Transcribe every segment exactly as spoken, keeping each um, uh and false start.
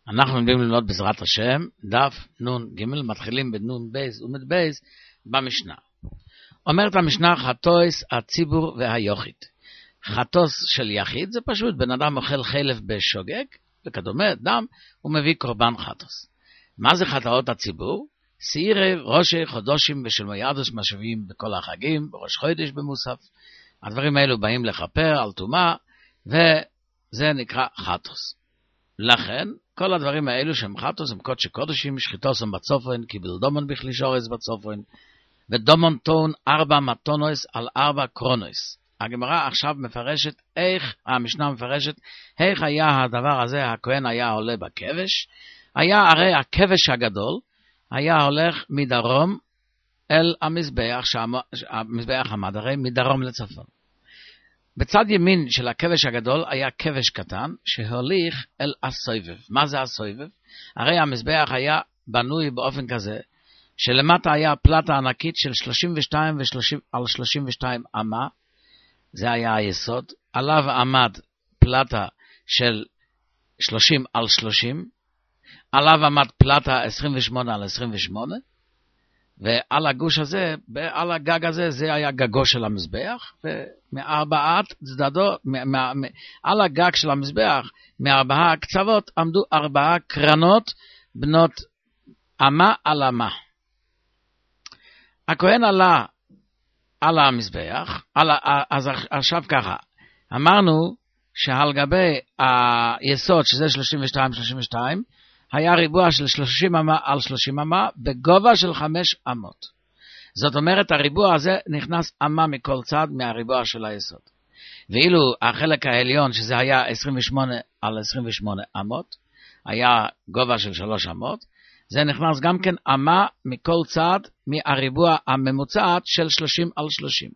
אנחנו לומדים ללמוד בעזרת השם, דף נון ג' מתחילים בנון בייז ומד בייז במשנה. אומרת המשנה חטוס הציבור והיוחיד. חטוס של יחיד זה פשוט בן אדם אוכל חלב בשוגג וכדומה, דם, הוא מביא קורבן חטוס. מה זה חטאות הציבור? סעירי, ראשי, חודשים ושל מוידוס משווים בכל החגים, בראש חודש במוסף. הדברים האלו באים לחפר על טומאה, וזה נקרא חטוס. לכן, כל הדברים האלו שהם חטוס הם קודשי קודשים, שחיתוסם בצופרין, קיבל דומון בכלישורס בצופרין, ודומון טון ארבע מתונוס על ארבע קרונוס. הגמרא עכשיו מפרשת איך, המשנה מפרשת, איך היה הדבר הזה, הכהן היה עולה בכבש, היה הרי הכבש הגדול, היה הולך מדרום אל המזבח, שהמזבח עמד הרי מדרום לצפון. בצד ימין של הכבש הגדול היה כבש קטן שהוליך אל הסובב. מה זה הסובב? הרי המזבח היה בנוי באופן כזה, שלמטה היה פלטה ענקית של שלושים ושתיים על שלושים ושתיים אמה, זה היה היסוד, עליו עמד פלטה של שלושים על שלושים, עליו עמד פלטה עשרים ושמונה על עשרים ושמונה, ועל הגוש הזה, על הגג הזה, זה היה גגו של המזבח, ומארבעת צדדו, על הגג של המזבח, מארבעה קצוות, עמדו ארבעה קרנות בנות אמה על אמה. הכהן עלה על המזבח, על, אז עכשיו ככה, אמרנו שעל גבי היסוד, שזה שלושים ושתיים שלושים ושתיים, היה ריבוע של שלושים אמה על שלושים אמה, בגובה של חמש אמות. זאת אומרת, הריבוע הזה נכנס אמה מכל צד מהריבוע של היסוד. ואילו החלק העליון, שזה היה עשרים ושמונה על עשרים ושמונה אמות, היה גובה של שלוש אמות, זה נכנס גם כן אמה מכל צד מהריבוע הממוצעת של שלושים על שלושים.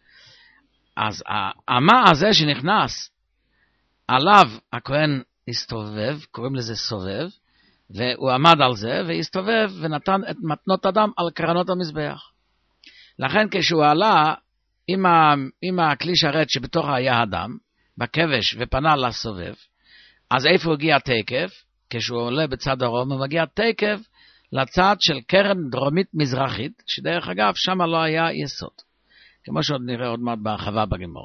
אז האמה הזה שנכנס, עליו הכהן הסתובב, קוראים לזה סובב, והוא עמד על זה והסתובב ונתן את מתנות הדם על קרנות המזבח. לכן כשהוא עלה עם, ה, עם הכלי שרת שבתוך היה הדם, בכבש ופנה לסובב, אז איפה הוא הגיע תקף? כשהוא עולה בצד דרום, הוא מגיע תקף לצד של קרן דרומית מזרחית, שדרך אגב שם לא היה יסוד. כמו שעוד נראה עוד מעט בהרחבה בגמרא.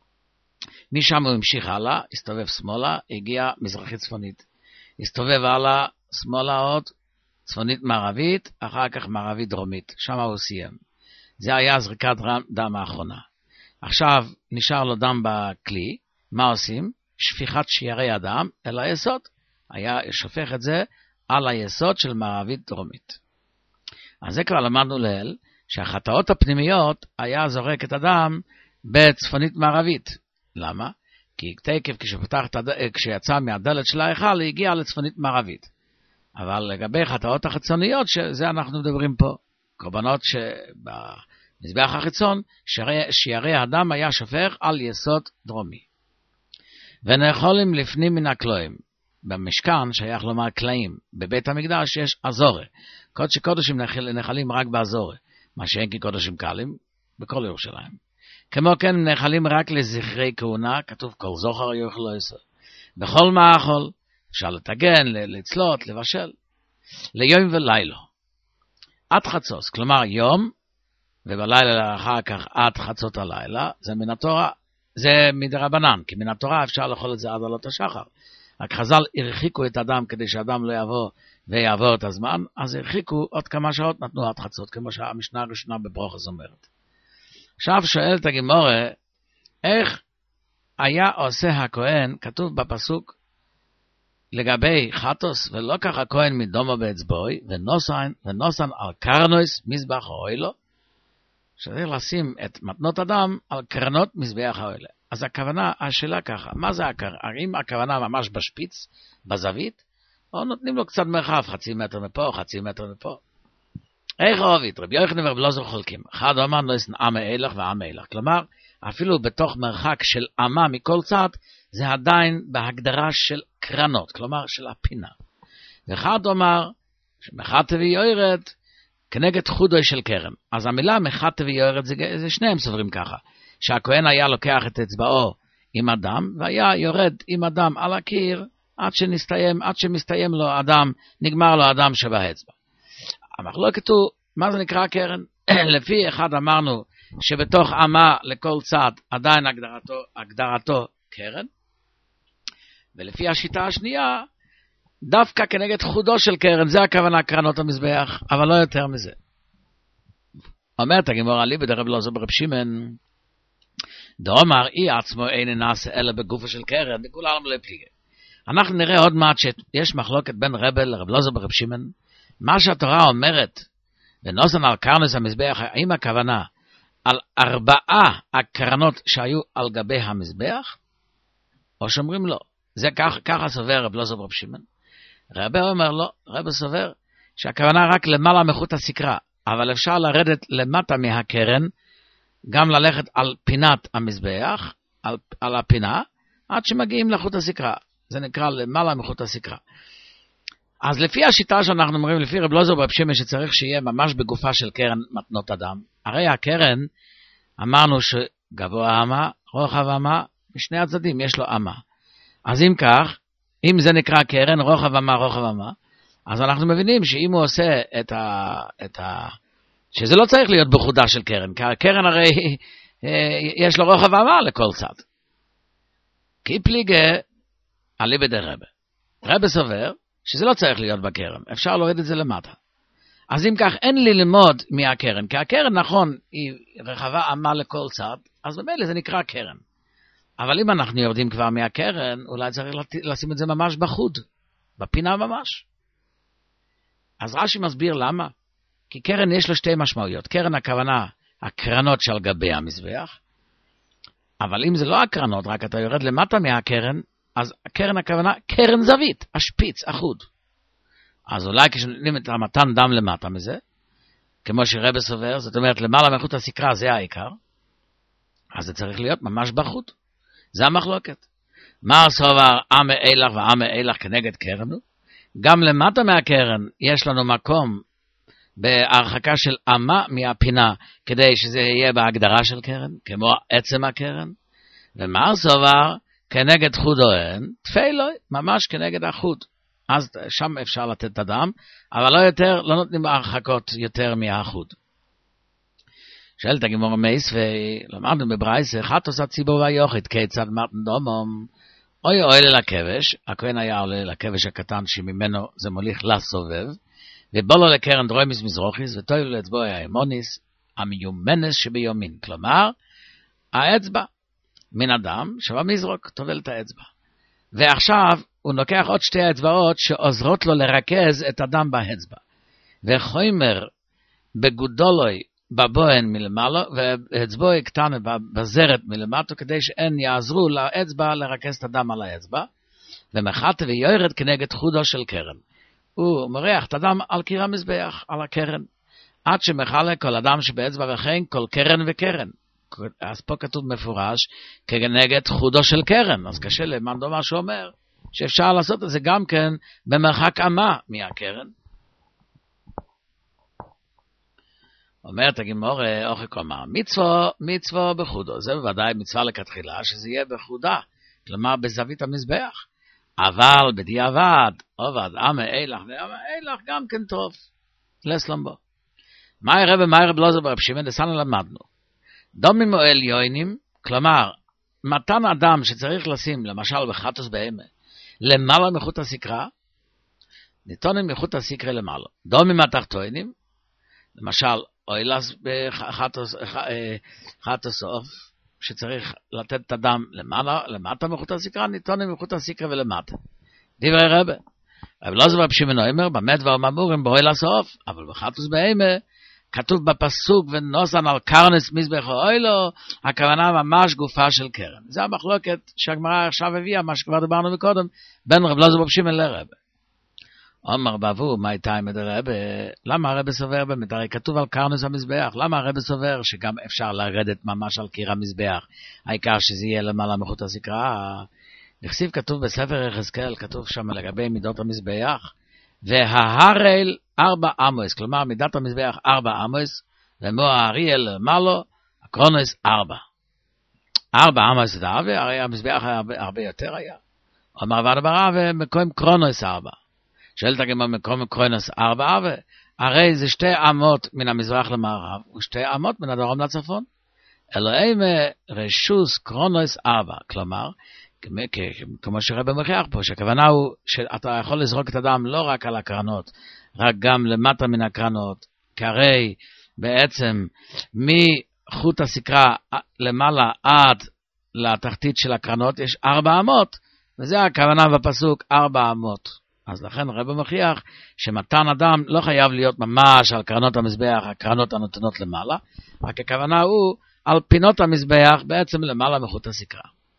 משם הוא המשיך הלאה, הסתובב שמאלה, הגיע מזרחית צפונית. הסתובב הלאה, שמאלה עוד, צפונית מערבית, אחר כך מערבית דרומית. שם הוא סיים. זה היה זריקת דם האחרונה. עכשיו נשאר לו דם בכלי, מה עושים? שפיכת שיירי הדם אל היסוד. היה שופך את זה על היסוד של מערבית דרומית. אז זה כבר למדנו לאל, שהחטאות הפנימיות היה זורק את הדם בצפונית מערבית. למה? כי תקף כשפתח, כשיצא מהדלת של ההיכל, היא הגיעה לצפונית מערבית. אבל לגבי חטאות החיצוניות, שזה אנחנו מדברים פה, קורבנות שבמזבח החיצון, שיירי הדם היה שופך על יסוד דרומי. ונאכולים לפנים מן הכלואים. במשכן שייך לומר קלעים. בבית המקדש יש אזורה. קודשי קודשים נחלים רק באזורה. מה שאין כי קודשים קלים, בכל ירושלים. כמו כן נחלים רק לזכרי כהונה, כתוב כל זוכר יאכל לעשר. בכל מאכול, אפשר לתגן, לצלות, לבשל. ליום ולילה. עד חצות, כלומר יום, ובלילה אחר כך עד חצות הלילה, זה מן התורה, זה מדרבנן, כי מן התורה אפשר לאכול את זה עד עלות השחר. רק חז"ל הרחיקו את הדם כדי שהדם לא יבוא ויעבור את הזמן, אז הרחיקו עוד כמה שעות, נתנו עד חצות, כמו שהמשנה הראשונה בברוכס אומרת. עכשיו שואלת הגמרא, איך היה עושה הכהן, כתוב בפסוק, לגבי חטוס, ולא כך הכהן מדומו באצבעוי, ונוסן, ונוסן על קרנוס מזבח האוילו, שצריך לשים את מתנות הדם על קרנות מזבח האוילו. אז הכוונה, השאלה ככה, מה זה הכוונה? האם הכוונה ממש בשפיץ, בזווית, או נותנים לו קצת מרחב, חצי מטר מפה, חצי מטר מפה. איך אוהבית? רבי יוחנן ורבי אלעזר חולקים. אחד אמר נויסן עמי אילך ועמי אילך. כלומר, אפילו בתוך מרחק של אמה מכל צד, זה עדיין בהגדרה של קרנות, כלומר של הפינה. ואחד אמר, שמחטא ויורד, כנגד חודוי של קרן. אז המילה מחטא ויורד, זה, זה שניהם סוברים ככה. שהכהן היה לוקח את אצבעו עם הדם, והיה יורד עם הדם על הקיר, עד שנסתיים, עד שמסתיים לו אדם, נגמר לו אדם שבאצבע. המחלוקת הוא, מה זה נקרא קרן? לפי אחד אמרנו שבתוך אמה לכל צד עדיין הגדרתו, הגדרתו קרן, ולפי השיטה השנייה, דווקא כנגד חודו של קרן, זה הכוונה קרנות המזבח, אבל לא יותר מזה. אומרת הגמרא אליבא דרב אלעזר ברב שמעון, דאמר אי עצמו אין נעשה אלא בגופו של קרן, בכולם לא פליגה. אנחנו נראה עוד מעט שיש מחלוקת בין רב לרב אלעזר ברב שמעון, מה שהתורה אומרת, ונוסן על קרנוס המזבח, האם הכוונה על ארבעה הקרנות שהיו על גבי המזבח, או שאומרים לא. זה כך, ככה סובר רב אלעזר ברב שמעון. רבי אומר לא, רבי סובר שהכוונה רק למעלה מחוט הסקרה, אבל אפשר לרדת למטה מהקרן, גם ללכת על פינת המזבח, על, על הפינה, עד שמגיעים לחוט הסקרה. זה נקרא למעלה מחוט הסקרה. אז לפי השיטה שאנחנו אומרים, לפי רב אלעזר ברב שמעון, שצריך שיהיה ממש בגופה של קרן מתנות אדם, הרי הקרן, אמרנו שגבוה אמה, רוחב אמה, משני הצדדים יש לו אמה. אז אם כך, אם זה נקרא קרן, רוחב אמה, רוחב אמה, אז אנחנו מבינים שאם הוא עושה את ה... את ה שזה לא צריך להיות בחודה של קרן, כי הקרן הרי יש לו רוחב אמה לכל צד. כי פליגה, אליבא דרבי. רבי סובר שזה לא צריך להיות בקרן, אפשר להוריד את זה למטה. אז אם כך, אין לי ללמוד מהקרן, כי הקרן, נכון, היא רחבה אמה לכל צד, אז במילא זה נקרא קרן. אבל אם אנחנו יורדים כבר מהקרן, אולי צריך לשים את זה ממש בחוד, בפינה ממש. אז רש"י מסביר למה. כי קרן יש לו שתי משמעויות. קרן הכוונה, הקרנות שעל גבי המזבח, אבל אם זה לא הקרנות, רק אתה יורד למטה מהקרן, אז הקרן הכוונה, קרן זווית, השפיץ, החוד. אז אולי כשנותנים את המתן דם למטה מזה, כמו שרבי סובר, זאת אומרת למעלה מחוט הסקרה זה העיקר, אז זה צריך להיות ממש בחוד. זה המחלוקת. מה סובר עמי אילך ועמי אילך כנגד קרנו? גם למטה מהקרן יש לנו מקום בהרחקה של אמה מהפינה, כדי שזה יהיה בהגדרה של קרן, כמו עצם הקרן. ומה סובר כנגד חודו אין? תפילוי, ממש כנגד החוד. אז שם אפשר לתת את הדם, אבל לא יותר, לא נותנים הרחקות יותר מהחוד. שואלת הגמרא מייס, ולמדנו בברייסה, אחת עושה ציבור ויוחד, כיצד מתן דומום, אוי אוי לכבש, הכהן היה עולה לכבש הקטן שממנו זה מוליך לסובב, ובוא לו לקרן דרומיס מזרוחיס, ותוי לו לאצבוע האמוניס, המיומנס שביומין. כלומר, האצבע מן אדם שווה מזרוק, תובל את האצבע. ועכשיו הוא לוקח עוד שתי האצבעות שעוזרות לו לרכז את הדם באצבע. וחומר בגודולוי בבוהן מלמעלה, ואצבועי קטנה בזרת מלמטה, כדי שהן יעזרו לאצבע לרכז את הדם על האצבע, ומחתה ויורד כנגד חודו של קרן. הוא מריח את הדם על קיר המזבח, על הקרן, עד שמחלק כל אדם שבאצבע וכן כל קרן וקרן. אז פה כתוב מפורש כנגד חודו של קרן, אז קשה למאן דומה שאומר שאפשר לעשות את זה גם כן במרחק אמה מהקרן. אומרת הגמרא, אוכי כלומר, מצווה, מצווה בחודו, זה בוודאי מצווה לכתחילה, שזה יהיה בחודה, כלומר בזווית המזבח. אבל בדיעבד, עובד, אמה אילך, ואמה אילך גם כן טוב, לסלומבו. מה יראה במה יראה בלוזר ברב שמעון, דסנו למדנו. דומים מועל יוינים, כלומר, מתן אדם שצריך לשים, למשל בחטוס בהמה, למעלה מחוט הסקרה, ניתונים מחוט הסקרה למעלה. דומים התחתונים, למשל, אוילס בחטוס אוף, שצריך לתת את הדם למעלה, למטה מחוט הסקרה, ניתונים מחוט הסקרה ולמטה. דברי רבי. אבל לא זה ברב שמעון אומר, באמת והממורים באוילס אוף, אבל בחטוס בהמה, כתוב בפסוק ונוסן על קרנס מזבח אוילו, הכוונה ממש גופה של קרן. זה המחלוקת שהגמרא עכשיו הביאה, מה שכבר דיברנו מקודם, בין רב אלעזר ברב שמעון לרבי. אומר בעבור, מה הייתה עם הרבי? למה הרבי סובר באמת? הרי כתוב על קרנס המזבח. למה הרבי סובר שגם אפשר לרדת ממש על קיר המזבח? העיקר שזה יהיה למעלה מחוט הסקרה. נכסיב כתוב בספר יחזקאל, כתוב שם לגבי מידות המזבח, וההרל ארבע אמוס, כלומר מידת המזבח ארבע אמוס, ומו האריאל למעלו, הקרונס ארבע. ארבע אמוס זה הרבה, הרי המזבח היה הרבה, הרבה יותר היה. אומר ועד ברא ומקום קרונוס ארבע. שואלת הגמרא מקום קרונוס ארבע, הרי זה שתי אמות מן המזרח למערב, ושתי אמות מן הדרום לצפון. אלוהים רשוס קרונוס ארבע, כלומר, כמו שרבי מוכיח פה, שהכוונה הוא שאתה יכול לזרוק את הדם לא רק על הקרנות, רק גם למטה מן הקרנות, כרי בעצם מחוט הסקרה למעלה עד לתחתית של הקרנות יש ארבע אמות, וזה הכוונה בפסוק ארבע אמות. אז לכן רבי מוכיח שמתן אדם לא חייב להיות ממש על קרנות המזבח, הקרנות הנותנות למעלה, רק הכוונה הוא על פינות המזבח בעצם למעלה מחוט הסקרה.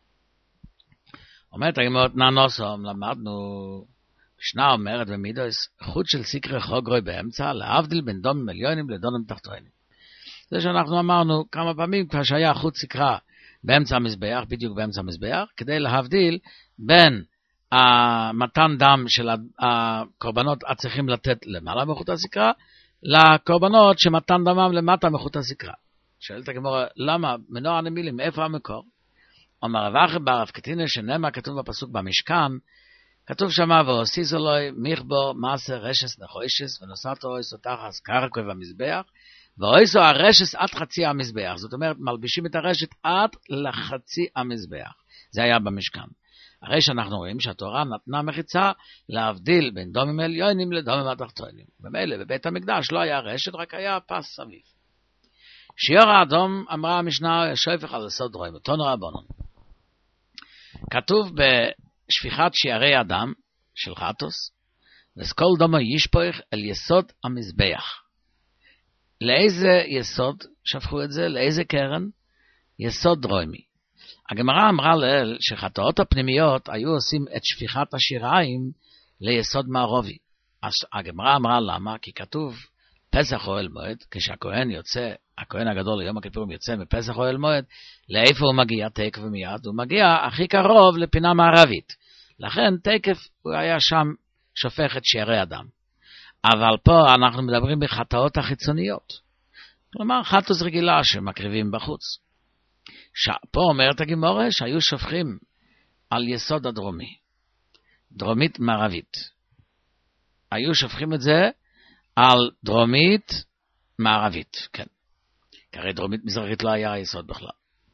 אומרת הגמרא ננוסום, למדנו, משנה אומרת במידוס, חוט של סקרה חוגרוי באמצע, להבדיל בין דומים עליונים לדומים תחתונים. זה שאנחנו אמרנו כמה פעמים כבר שהיה חוט סקרה באמצע המזבח, בדיוק באמצע המזבח, כדי להבדיל בין המתן דם של הקורבנות הצריכים לתת למעלה מחוט הסקרה, לקורבנות שמתן דמם למטה מחוט הסקרה. שואלת הגמרא, למה? מנוע הנמילים, איפה המקור? אומר רב אחי בר רב קטינא שנאמר כתוב בפסוק במשכן, כתוב שמה והוסיס אלוהי מכבו מעשר רשס נחושס ונוסעתו אויסו תחס קרקע במזבח ואויסו הרשס עד חצי המזבח. זאת אומרת מלבישים את הרשת עד לחצי המזבח. זה היה במשכן. הרי שאנחנו רואים שהתורה נתנה מחיצה להבדיל בין דומים עליונים לדומים התחתונים. במילא בבית המקדש לא היה רשת, רק היה פס סביב. שיעור האדום אמרה המשנה שופך על יסוד רואים אותו רבנן. כתוב בשפיכת שיערי הדם של חטוס, וכל דומו ישפוך אל יסוד המזבח. לאיזה יסוד שפכו את זה? לאיזה קרן? יסוד רוימי. הגמרא אמרה לאל שחטאות הפנימיות היו עושים את שפיכת השיריים ליסוד מערובי. אז הגמרא אמרה למה? כי כתוב פסח אוהל מועד, כשהכהן יוצא, הכהן הגדול ליום הכיפורים יוצא מפסח אוהל מועד, לאיפה הוא מגיע? תקף ומיד, הוא מגיע הכי קרוב לפינה מערבית. לכן תקף הוא היה שם שופך את שיערי הדם. אבל פה אנחנו מדברים בחטאות החיצוניות. כלומר, חטוס רגילה שמקריבים בחוץ. פה אומרת הגמרא שהיו שופכים על יסוד הדרומי, דרומית מערבית. היו שופכים את זה על דרומית מערבית, כן. כי הרי דרומית מזרחית לא היה היסוד בכלל.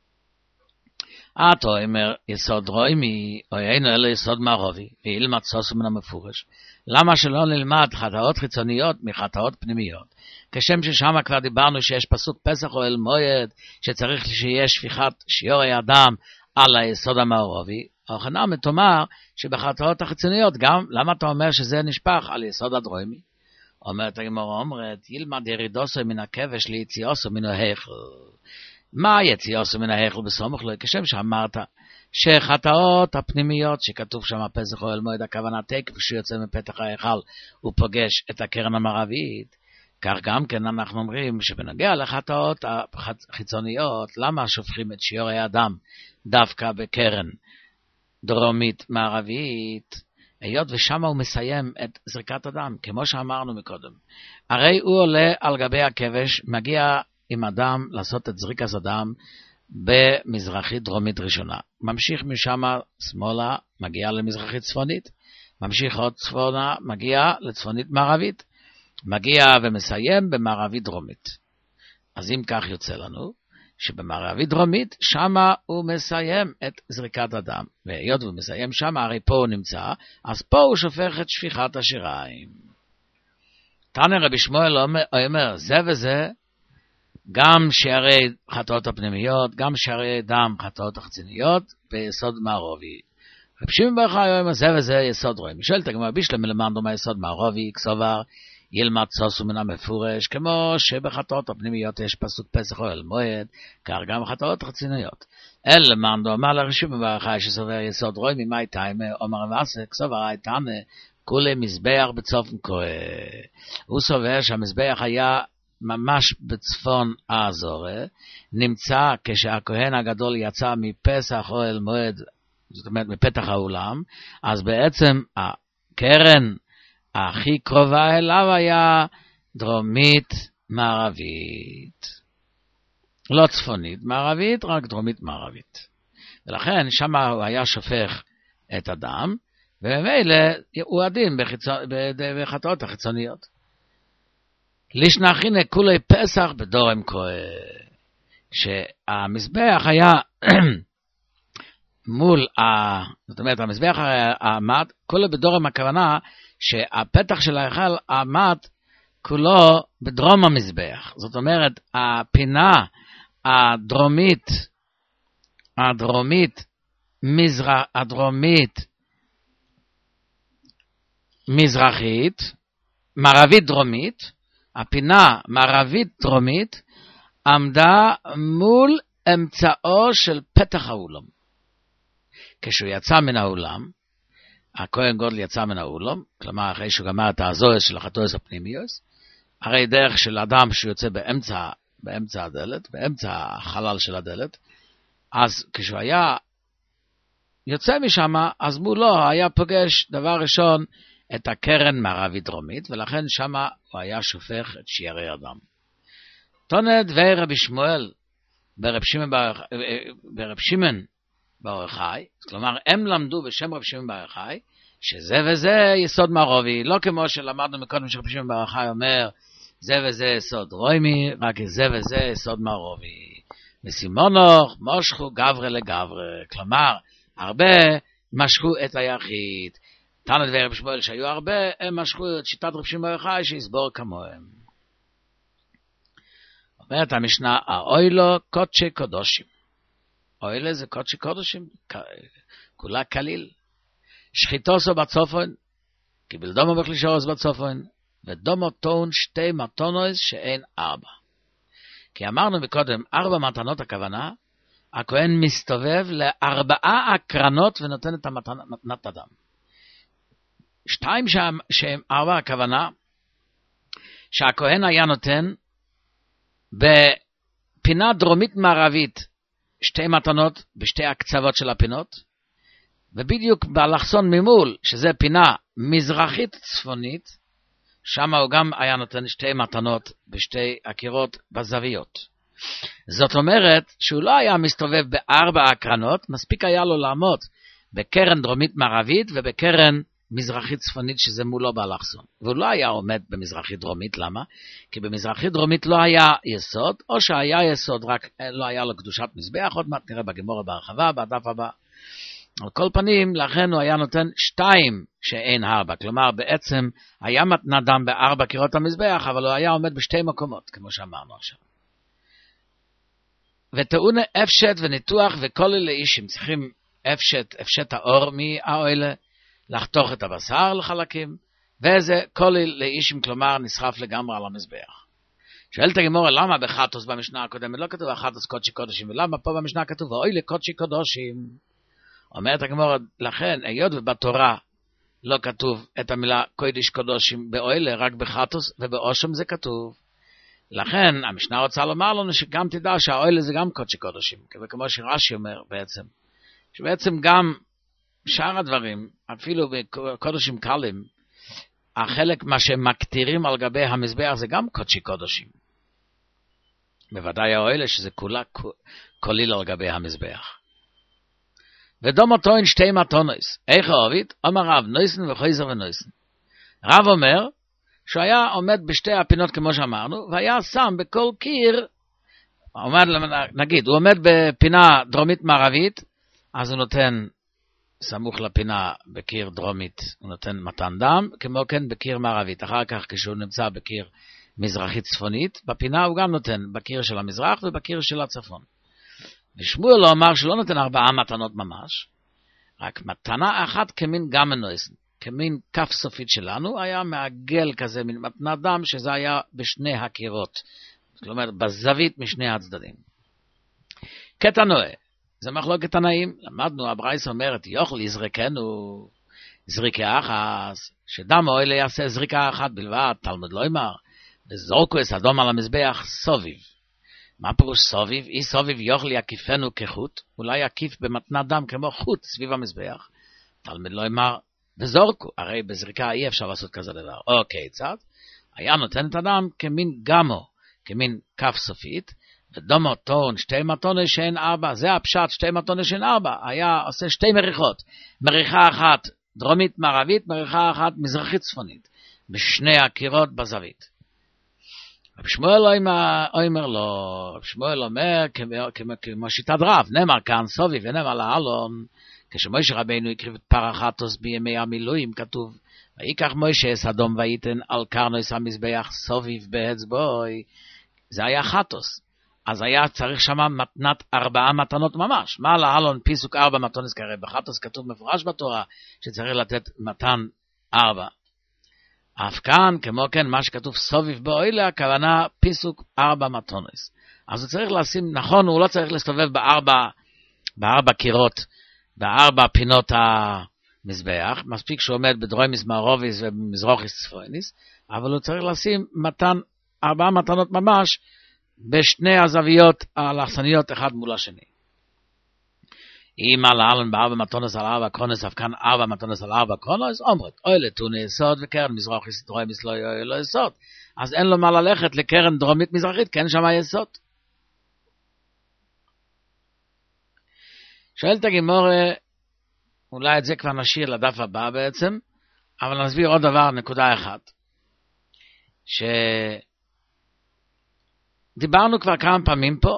עתו אומר יסוד דרומי, או היינו אלו יסוד מערבי, וילמד סוסו מן המפורש. למה שלא נלמד חטאות חיצוניות מחטאות פנימיות? כשם ששם כבר דיברנו שיש פסוק פסח אוהל מועד, שצריך שיהיה שפיכת שיעורי הדם על היסוד המערבי, החנם תאמר שבחטאות החיצוניות גם, למה אתה אומר שזה נשפך על יסוד הדרומי? אומרת הגמרא, אומרת, ילמד ירידוסו מן הכבש ליציאוסו מן ההיכל. מה יציאוסו מן ההיכל בסמוך לו? כשם שאמרת שחטאות הפנימיות שכתוב שם פסח אוהל מועד, הכוונה תקף שיוצא מפתח ההיכל הוא פוגש את הקרן המערבית. כך גם כן אנחנו אומרים שבנוגע לחטאות החיצוניות, למה שופכים את שיעורי הדם דווקא בקרן דרומית מערבית? היות ושם הוא מסיים את זריקת הדם, כמו שאמרנו מקודם. הרי הוא עולה על גבי הכבש, מגיע עם הדם לעשות את זריקת הדם במזרחית דרומית ראשונה. ממשיך משם שמאלה, מגיע למזרחית צפונית, ממשיך עוד צפונה, מגיע לצפונית מערבית, מגיע ומסיים במערבית דרומית. אז אם כך יוצא לנו, שבמערבית דרומית, שמה הוא מסיים את זריקת הדם. והיות הוא מסיים שמה, הרי פה הוא נמצא, אז פה הוא שופך את שפיכת השיריים. תנא רבי שמואל אומר, זה וזה, גם שערי חטאות הפנימיות, גם שערי דם חטאות החיצוניות, ביסוד מערבי. רבי שמעון בר יוחאי אומר, זה וזה יסוד רואים. שואלת הגמרא בישלם למדנו מהיסוד מערבי, כסובר, ילמד סוסו מן המפורש, כמו שבחטאות הפנימיות יש פסוק פסח אוהל מועד, כך גם חטאות חיצוניות. אל למדנו, אמר לרבי שמעון בר יוחאי שסובר יסוד רואים, ממאי תיימא, אומר רבסה, כסובר הייתנא, כולי מזבח בצופן כהה. הוא סובר שהמזבח היה ממש בצפון האזור, נמצא כשהכהן הגדול יצא מפסח אוהל מועד, זאת אומרת מפתח האולם, אז בעצם הקרן הכי קרובה אליו היה דרומית מערבית. לא צפונית מערבית, רק דרומית מערבית. ולכן שם הוא היה שופך את הדם, וממילא הוא הדין בחטאות החיצוניות. לישנכינה כולי פסח בדורם כהן. שהמזבח היה מול, ה... זאת אומרת, המזבח עמד, כולו בדורם הכוונה שהפתח של ההיכל עמד כולו בדרום המזבח. זאת אומרת, הפינה הדרומית, הדרומית, מזרח, הדרומית, מזרחית, מערבית דרומית, הפינה מערבית דרומית, עמדה מול אמצעו של פתח האולם. כשהוא יצא מן האולם, הכהן גודל יצא מן האולם, כלומר אחרי שהוא גמר את הזוהס של החטואס הפנימיוס, הרי דרך של אדם שיוצא באמצע, באמצע הדלת, באמצע החלל של הדלת, אז כשהוא היה יוצא משם, אז מולו היה פוגש דבר ראשון את הקרן מערבית דרומית, ולכן שם הוא היה שופך את שיערי הדם. תונה דבי רבי שמואל ברב שמעון ברב שמעון בר יוחאי, כלומר הם למדו בשם רב שמעון בר יוחאי שזה וזה יסוד מערבי, לא כמו שלמדנו מקודם שרב שמעון בר יוחאי אומר זה וזה יסוד רוימי, רק זה וזה יסוד מערבי. וסימונוך מושכו גברה לגברה, כלומר הרבה משכו את היחיד. תנה דבי רבי שמואל שהיו הרבה, הם משכו את שיטת רב שמעון בר יוחאי שיסבור כמוהם. אומרת המשנה, האוילו קודשי קודושים. אוילו זה קודשי קודושים, כולה כליל. שחיתוסו בצופון, קיבל דומו בכלישורס בצופון, ודומו טון שתי מתונוס שאין ארבע. כי אמרנו מקודם, ארבע מתנות הכוונה, הכהן מסתובב לארבעה הקרנות ונותן את מתנת הדם. שתיים שהם ארבע הכוונה, שהכהן היה נותן, בפינה דרומית מערבית שתי מתנות בשתי הקצוות של הפינות, ובדיוק באלכסון ממול, שזה פינה מזרחית צפונית, שם הוא גם היה נותן שתי מתנות בשתי הקירות בזוויות. זאת אומרת שהוא לא היה מסתובב בארבע הקרנות, מספיק היה לו לעמוד בקרן דרומית מערבית ובקרן מזרחית צפונית שזה מולו באלכסון. והוא לא היה עומד במזרחית דרומית, למה? כי במזרחית דרומית לא היה יסוד, או שהיה יסוד רק לא היה לו קדושת מזבח, עוד מעט נראה בגמורה בהרחבה, בדף הבא. על כל פנים, לכן הוא היה נותן שתיים שאין ארבע, כלומר בעצם היה מתנת דם בארבע קירות המזבח, אבל הוא היה עומד בשתי מקומות, כמו שאמרנו עכשיו. וטעונה אפשט וניתוח וכל אלה אישים צריכים אפשט, אפשט האור מהאוהלה, לחתוך את הבשר לחלקים, וזה כולל לאישים, כלומר נשרף לגמרי על המזבח. שואלת הגמורה, למה בחטוס במשנה הקודמת לא כתוב החטוס קודשי קודשים, ולמה פה במשנה כתוב אוי לקודשי קודשים? אומרת הגמורה, לכן, היות ובתורה לא כתוב את המילה קודש קודשים באוילה, רק בחטוס, ובאושם זה כתוב. לכן, המשנה רוצה לומר לנו שגם תדע שהאוילה זה גם קודשי קודשים, וכמו שרש"י אומר בעצם, שבעצם גם שאר הדברים, אפילו בקודשים קלים, החלק מה שהם מקטירים על גבי המזבח זה גם קודשי קודשים. בוודאי האוהלה שזה כולה כוליל על גבי המזבח. ודומו טוען שתי מתונוס. איך אוהבית? אומר רב, נויסן וחויזר ונויסן. רב אומר שהוא היה עומד בשתי הפינות כמו שאמרנו, והיה שם בכל קיר, עומד, נגיד, הוא עומד בפינה דרומית מערבית, אז הוא נותן סמוך לפינה בקיר דרומית, הוא נותן מתן דם, כמו כן בקיר מערבית. אחר כך כשהוא נמצא בקיר מזרחית צפונית, בפינה הוא גם נותן בקיר של המזרח ובקיר של הצפון. ושמואל לא אמר שלא נותן ארבעה מתנות ממש, רק מתנה אחת כמין גמנויסן, כמין כף סופית שלנו, היה מעגל כזה, מין מתנת דם, שזה היה בשני הקירות, כלומר בזווית משני הצדדים. קטנוה, זה מחלוקת תנאים, למדנו, הברייס אומרת, יוכל יזרקנו זריקה אחת, שדם אוהלה יעשה זריקה אחת בלבד, תלמוד לא אמר, וזורקו את אדום על המזבח סוביב. מה פירוש סוביב? אי סוביב יוכל יקיפנו כחוט, אולי יקיף במתנת דם כמו חוט סביב המזבח. תלמוד לא אמר, וזורקו, הרי בזריקה אי אפשר לעשות כזה דבר. אוקיי, צד, היה נותן את הדם כמין גמו, כמין כף סופית, ודומו טון שתי מתונות שאין ארבע, זה הפשט שתי מתונות שאין ארבע, היה עושה שתי מריחות, מריחה אחת דרומית מערבית, מריחה אחת מזרחית צפונית, בשני הקירות בזווית. רב שמואל אומר לו, רב שמואל אומר כמו שיטת רב, נאמר כאן סוביב ונאמר לאלון, כשמוישה רבינו הקריב את פרחתוס בימי המילואים, כתוב, ויקח מוישה אסדום וייתן על קרנוס המזבח סוביב באצבעוי, זה היה חתוס, אז היה צריך שם מתנת ארבעה מתנות ממש, מה לאלון פיסוק ארבע מתונס קרב, בחתוס כתוב מפורש בתורה, שצריך לתת מתן ארבע, אף כאן, כמו כן, מה שכתוב סוביב באוילה, הכוונה פיסוק ארבע מתונס. אז הוא צריך לשים, נכון, הוא לא צריך להסתובב בארבע, בארבע קירות, בארבע פינות המזבח, מספיק שהוא עומד בדרומיס מערוביס ובמזרוחיס צפויניס, אבל הוא צריך לשים מתן, ארבע מתנות ממש, בשני הזוויות האלכסניות אחד מול השני. אם על העלן בארבע מתונס על ארבע קרונס, אף כאן ארבע מתונס על ארבע קרונס, אומרת, אוי לתוני יסוד וקרן מזרחית דרומיס לא יהיה לו יסוד. אז אין לו מה ללכת לקרן דרומית מזרחית, כן שמה יסוד. שואלת הגימורה, אולי את זה כבר נשאיר לדף הבא בעצם, אבל נסביר עוד דבר, נקודה אחת. שדיברנו כבר כמה פעמים פה,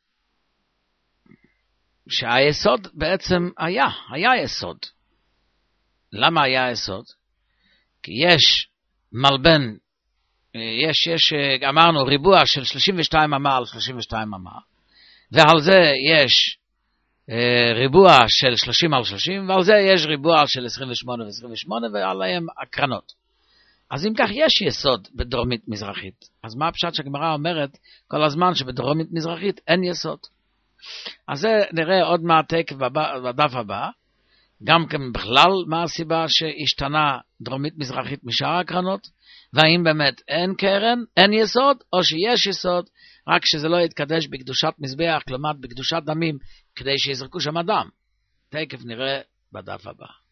שהיסוד בעצם היה, היה יסוד. למה היה יסוד? כי יש מלבן, יש, יש, אמרנו, ריבוע של שלושים ושתיים אמה על שלושים ושתיים אמה, ועל זה יש ריבוע של שלושים על שלושים, ועל זה יש ריבוע של עשרים ושמונה ו-עשרים ושמונה, ועליהם הקרנות. אז אם כך יש יסוד בדרומית מזרחית. אז מה הפשט שהגמרא אומרת כל הזמן שבדרומית מזרחית אין יסוד? אז זה נראה עוד מעתק בדף הבא, גם כן בכלל מה הסיבה שהשתנה דרומית מזרחית משאר הקרנות, והאם באמת אין קרן, אין יסוד, או שיש יסוד, רק שזה לא יתקדש בקדושת מזבח, כלומר בקדושת דמים, כדי שיזרקו שם דם. תכף נראה בדף הבא.